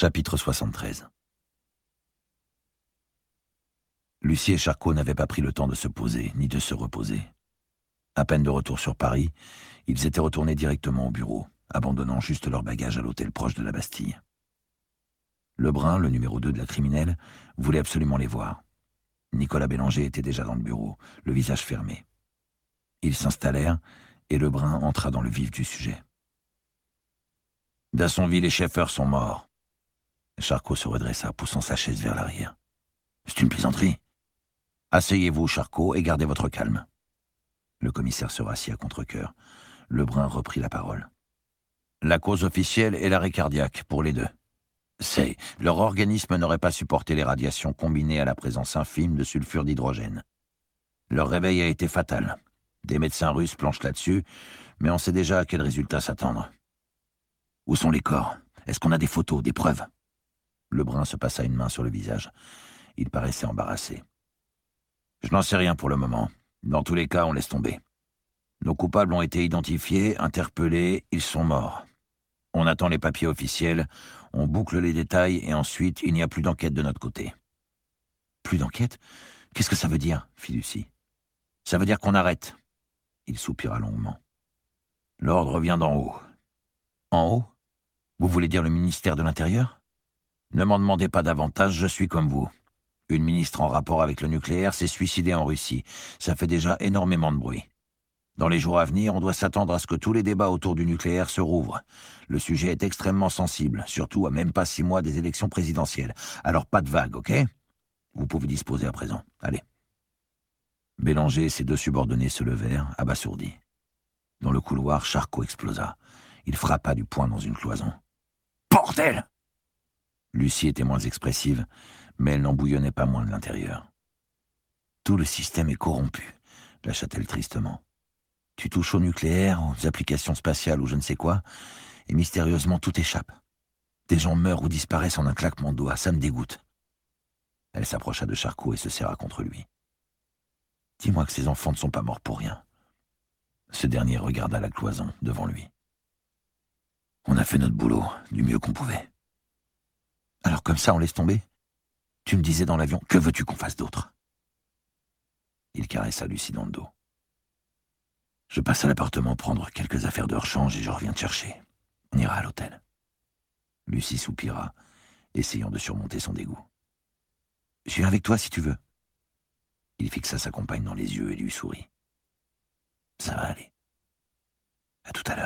Chapitre 73. Lucie et Charcot n'avaient pas pris le temps de se poser, ni de se reposer. À peine de retour sur Paris, ils étaient retournés directement au bureau, abandonnant juste leurs bagages à l'hôtel proche de la Bastille. Lebrun, le numéro 2 de la criminelle, voulait absolument les voir. Nicolas Bélanger était déjà dans le bureau, le visage fermé. Ils s'installèrent, et Lebrun entra dans le vif du sujet. « Dassonville et Schaeffer sont morts. » Charcot se redressa, poussant sa chaise vers l'arrière. « C'est une plaisanterie. Asseyez-vous, Charcot, et gardez votre calme. » Le commissaire se rassit à contre-cœur. Lebrun reprit la parole. « La cause officielle est l'arrêt cardiaque, pour les deux. Leur organisme n'aurait pas supporté les radiations combinées à la présence infime de sulfure d'hydrogène. Leur réveil a été fatal. Des médecins russes planchent là-dessus, mais on sait déjà à quel résultat s'attendre. Où sont les corps? Est-ce qu'on a des photos, des preuves ?» Lebrun se passa une main sur le visage. Il paraissait embarrassé. « Je n'en sais rien pour le moment. Dans tous les cas, on laisse tomber. Nos coupables ont été identifiés, interpellés, ils sont morts. On attend les papiers officiels, on boucle les détails et ensuite, il n'y a plus d'enquête de notre côté. » « Plus d'enquête? Qu'est-ce que ça veut dire ?» fit Lucie. « Ça veut dire qu'on arrête. » Il soupira longuement. « L'ordre vient d'en haut. » « En haut? Vous voulez dire le ministère de l'Intérieur? Ne m'en demandez pas davantage, je suis comme vous. Une ministre en rapport avec le nucléaire s'est suicidée en Russie. Ça fait déjà énormément de bruit. Dans les jours à venir, on doit s'attendre à ce que tous les débats autour du nucléaire se rouvrent. Le sujet est extrêmement sensible, surtout à même pas 6 mois des élections présidentielles. Alors pas de vagues, ok? Vous pouvez disposer à présent. Allez. » Bélanger et ses 2 subordonnés se levèrent, abasourdis. Dans le couloir, Charcot explosa. Il frappa du poing dans une cloison. « Bordel !» Lucie était moins expressive, mais elle n'en bouillonnait pas moins de l'intérieur. « Tout le système est corrompu, » lâcha-t-elle tristement. « Tu touches au nucléaire, aux applications spatiales ou je ne sais quoi, et mystérieusement tout échappe. Des gens meurent ou disparaissent en un claquement de doigts, ça me dégoûte. » Elle s'approcha de Charcot et se serra contre lui. « Dis-moi que ces enfants ne sont pas morts pour rien. » Ce dernier regarda la cloison devant lui. « On a fait notre boulot, du mieux qu'on pouvait. » « Alors comme ça, on laisse tomber? Tu me disais dans l'avion, que veux-tu qu'on fasse d'autre ?» Il caressa Lucie dans le dos. « Je passe à l'appartement prendre quelques affaires de rechange et je reviens te chercher. On ira à l'hôtel. » Lucie soupira, essayant de surmonter son dégoût. « Je viens avec toi si tu veux. » Il fixa sa compagne dans les yeux et lui sourit. « Ça va aller. À tout à l'heure. »